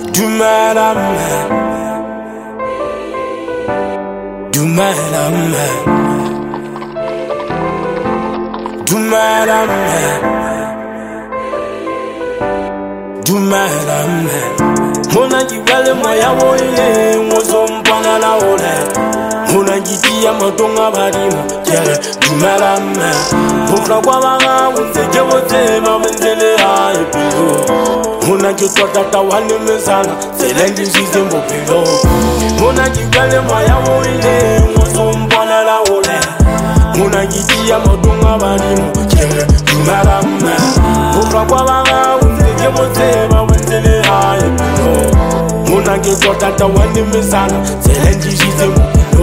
Du mal à main, du mal à main, du mal à main, du mal à main. Mona jibale moya woye, mozom pana la ole. Mona jitia matonga barimo, jere du mal à main. Pourquoi kwa banga unse jewote ma menzele ha epilo. Mona jitota tawane mesana, selendi zizembo pilo. Mona jibale moya woye, mozom pana la ole. Mona jitia matonga barimo, jere du mal à main. Pourquoi kwa banga unse jewote ma menzele ha epilo. Mona jitota tawane mesana, selendi zizembo pilo.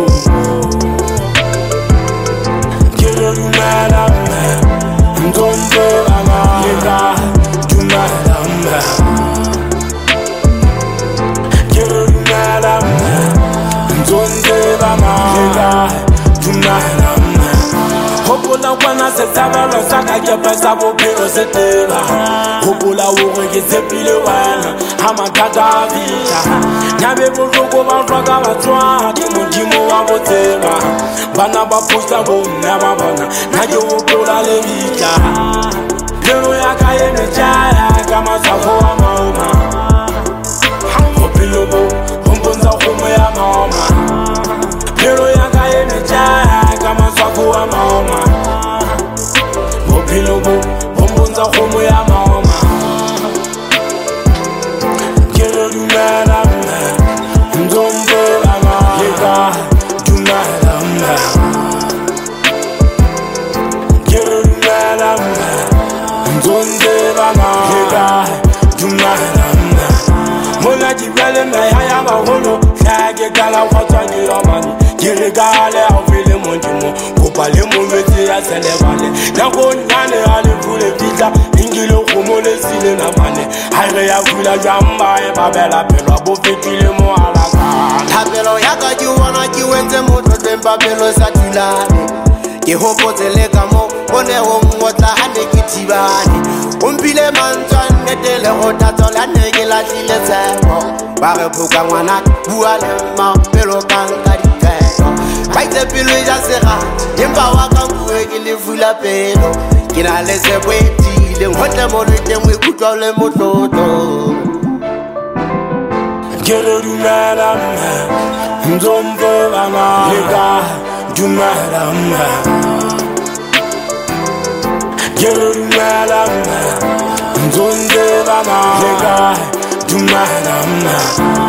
Jere du mal à main. Ndombe banga lega du mal à main. Jere du mal à main. Ndombe banga lega du mal à main. Hopola wana se sabalo saka kepa sabo pero se teba. Hopola wore ke sepile wana hama tata vita. Nyabe bojoko banjwaga batwa dimo wa boteba. Bana ba posta bo na bana na jo hopola le vita. Lero ya kaye mechaya kama safo wa mama. Hopilo bo hombonza homo ya mama. Lero ya kaye mechaya kama safo wa mama. Hopilo bo hombonza homo ya mama. Jere du mal à main. Ndombe banga lega du mal à main. Jere du mal à main. Ndombe banga lega du mal à main. Mona jibale na ya ba holo shage kala kwatwa ni yamani. Jere gale afile monjimo kopale monwete ya selevale. Nako nyane ale kule pizza ingilo komole sile na mane. Haire ya kula jamba e babela pelo bo fetile mo alaka. Tabelo yaka juwana jiwenze moto demba belo satulane. Ke hopotele kamo one ho ngotla hane kitibane. Umpile mantwan netele hota tola nege la tile tsemo. Bare puka ngwana bua le ma pelo kanka dikelo. Baitse pelo ja sera demba wa kankuwe ke le fula pelo. Kina le se bwetile ngotle mo le temo ikutwa le motloto. Jere du mal à main. Ndombe banga lega du mal à main. Jere du mal à main. Ndombe banga lega du mal à main.